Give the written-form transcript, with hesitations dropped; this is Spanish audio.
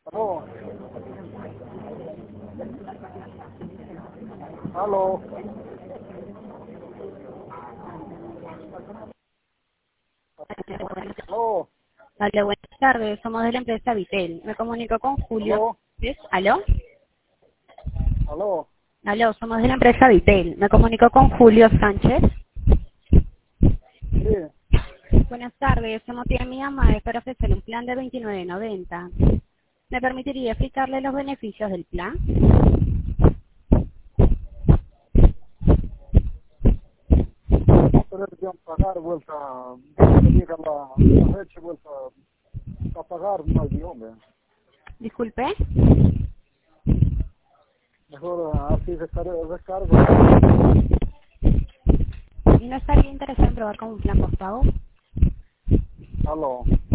Aló, aló, aló, Hola, buenas tardes. Somos de la empresa Vitel. Me comunico con Julio. aló, ¿Aló? aló, Aló, somos de la empresa Vitel. Me comunico con Julio Sánchez. sí, Buenas tardes. Somos tía mi mamá. Es para ofrecerle un plan de 29.90. ¿Me permitiría explicarle los beneficios del plan? pero que pagar vuelta, cuando me diga la fecha vuelta a pagar, no hay hombre. Disculpe. Mejor así recargo y ¿Y no estaría interesado en probar con un plan, por favor? aló.